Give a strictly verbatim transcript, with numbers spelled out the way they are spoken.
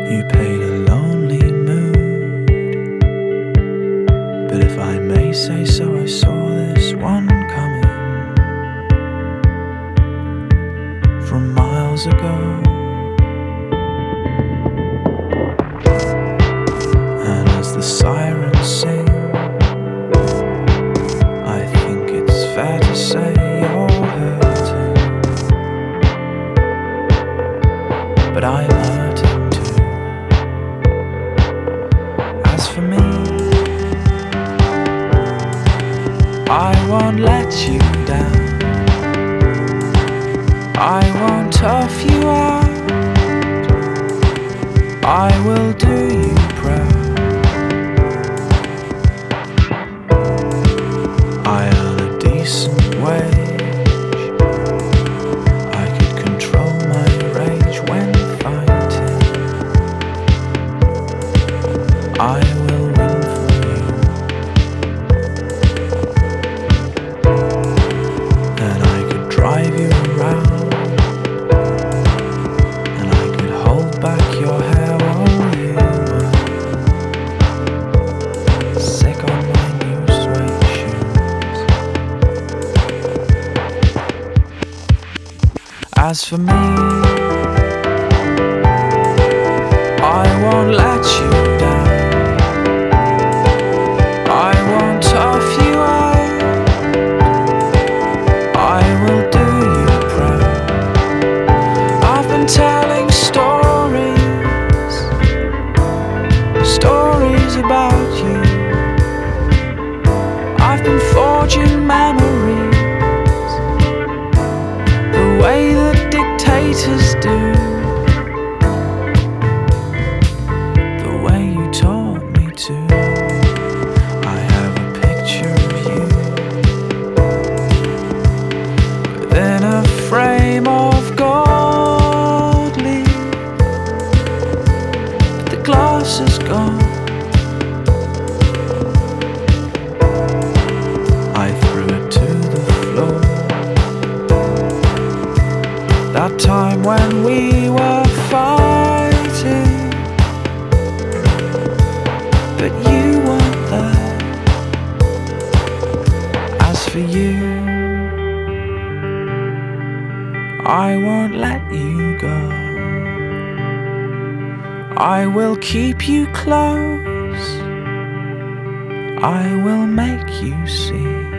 You paint a lonely mood, but if I may say so, I saw this one coming from miles ago. And as the sirens sing, I think it's fair to say you're hurting, but I'm hurting too. As for me, I won't let you down, I won't tough you out, I will do you proud. I earn a decent wage, I could control my rage when fighting, I will win for you. And I could drive you around, and I could hold back your hair while you were sick on my new suede shoes. As for me, I won't let you down, I won't tough you out, I will do you proud. I've been telling stories, stories about you. I've been forging memories, the way that dictators do, the way you taught me to. I have a picture of you within a frame of gold leaf, but the glass is gone. I threw it to the floor that time when we were fighting, but you weren't there. As for you, I won't let you go, I will keep you close, I will make you see